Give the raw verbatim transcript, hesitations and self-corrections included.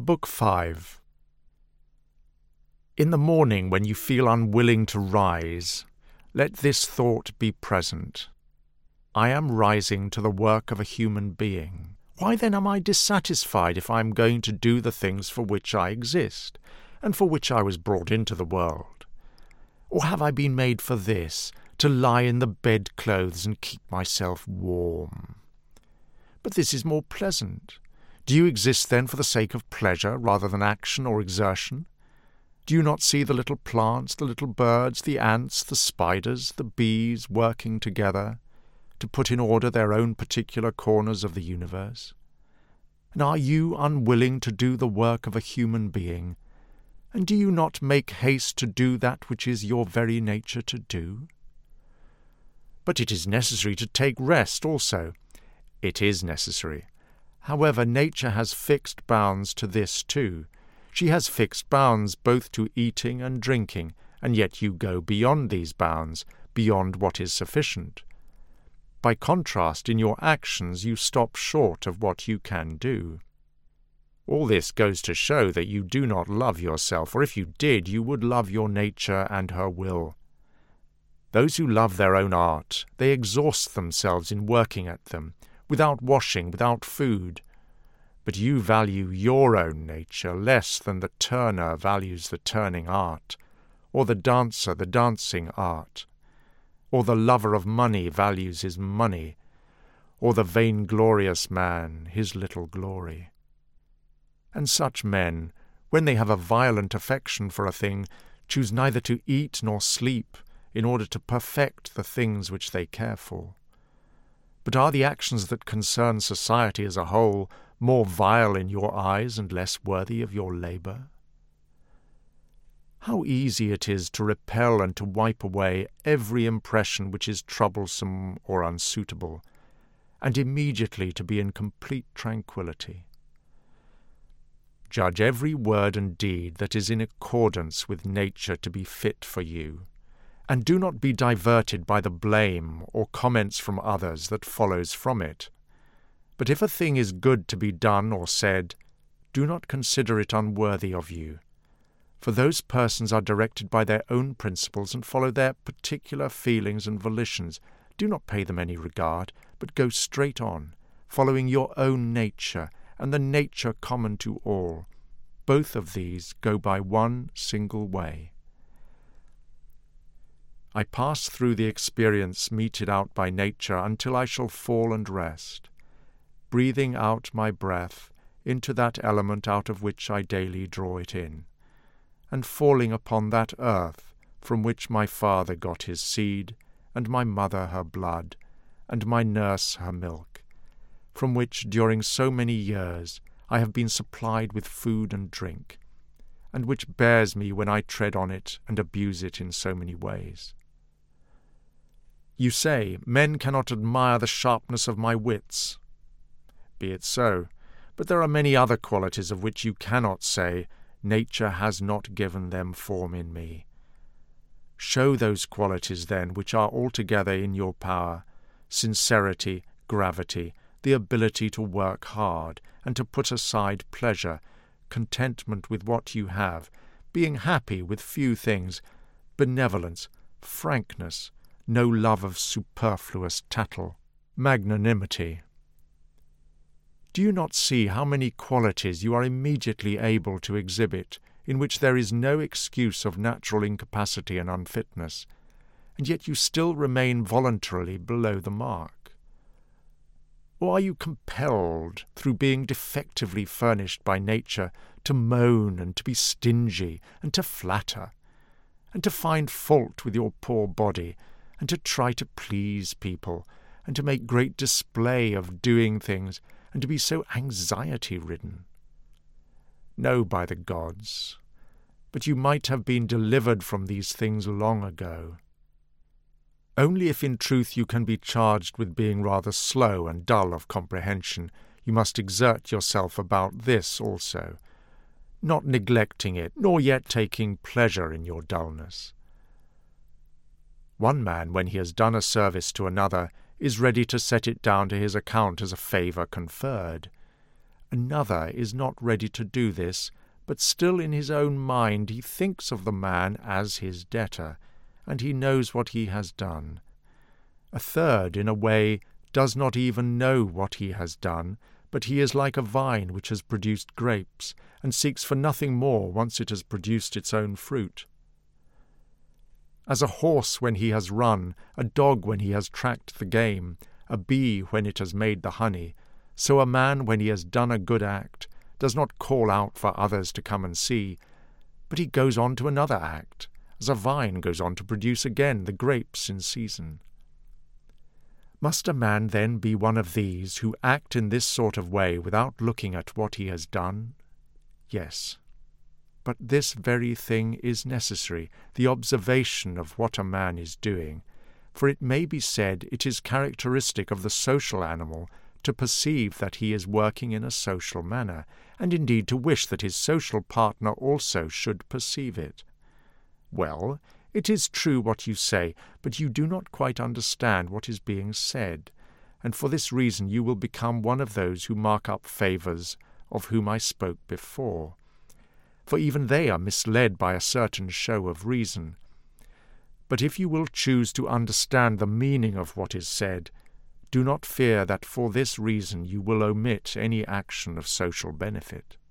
Book five. In the morning when you feel unwilling to rise, let this thought be present. I am rising to the work of a human being. Why then am I dissatisfied if I am going to do the things for which I exist, and for which I was brought into the world? Or have I been made for this, to lie in the bedclothes and keep myself warm? But this is more pleasant. Do you exist then for the sake of pleasure rather than action or exertion? Do you not see the little plants, the little birds, the ants, the spiders, the bees working together to put in order their own particular corners of the universe? And are you unwilling to do the work of a human being? And do you not make haste to do that which is your very nature to do? But it is necessary to take rest also. It is necessary. However, nature has fixed bounds to this too. She has fixed bounds both to eating and drinking, and yet you go beyond these bounds, beyond what is sufficient. By contrast, in your actions you stop short of what you can do. All this goes to show that you do not love yourself, or if you did, you would love your nature and her will. Those who love their own art, they exhaust themselves in working at them, without washing, without food. But you value your own nature less than the turner values the turning art, or the dancer the dancing art, or the lover of money values his money, or the vainglorious man his little glory. And such men, when they have a violent affection for a thing, choose neither to eat nor sleep in order to perfect the things which they care for. But are the actions that concern society as a whole more vile in your eyes and less worthy of your labour? How easy it is to repel and to wipe away every impression which is troublesome or unsuitable, and immediately to be in complete tranquillity. Judge every word and deed that is in accordance with nature to be fit for you, and do not be diverted by the blame or comments from others that follows from it. But if a thing is good to be done or said, do not consider it unworthy of you. For those persons are directed by their own principles and follow their particular feelings and volitions. Do not pay them any regard, but go straight on, following your own nature and the nature common to all. Both of these go by one single way. I pass through the experience meted out by nature until I shall fall and rest, breathing out my breath into that element out of which I daily draw it in, and falling upon that earth from which my father got his seed, and my mother her blood, and my nurse her milk, from which during so many years I have been supplied with food and drink, and which bears me when I tread on it and abuse it in so many ways. You say, men cannot admire the sharpness of my wits. Be it so, but there are many other qualities of which you cannot say, nature has not given them form in me. Show those qualities, then, which are altogether in your power: sincerity, gravity, the ability to work hard, and to put aside pleasure, contentment with what you have, being happy with few things, benevolence, frankness, no love of superfluous tattle, magnanimity. Do you not see how many qualities you are immediately able to exhibit, in which there is no excuse of natural incapacity and unfitness, and yet you still remain voluntarily below the mark? Or are you compelled, through being defectively furnished by nature, to moan and to be stingy and to flatter, and to find fault with your poor body, and to try to please people, and to make great display of doing things, and to be so anxiety-ridden? No, by the gods, but you might have been delivered from these things long ago. Only if in truth you can be charged with being rather slow and dull of comprehension, you must exert yourself about this also, not neglecting it, nor yet taking pleasure in your dullness. One man, when he has done a service to another, is ready to set it down to his account as a favour conferred. Another is not ready to do this, but still in his own mind he thinks of the man as his debtor, and he knows what he has done. A third, in a way, does not even know what he has done, but he is like a vine which has produced grapes, and seeks for nothing more once it has produced its own fruit. As a horse when he has run, a dog when he has tracked the game, a bee when it has made the honey, so a man when he has done a good act does not call out for others to come and see, but he goes on to another act, as a vine goes on to produce again the grapes in season. Must a man then be one of these who act in this sort of way without looking at what he has done? Yes. But this very thing is necessary, the observation of what a man is doing, for it may be said it is characteristic of the social animal to perceive that he is working in a social manner, and indeed to wish that his social partner also should perceive it. Well, it is true what you say, but you do not quite understand what is being said, and for this reason you will become one of those who mark up favours, of whom I spoke before. For even they are misled by a certain show of reason. But if you will choose to understand the meaning of what is said, do not fear that for this reason you will omit any action of social benefit.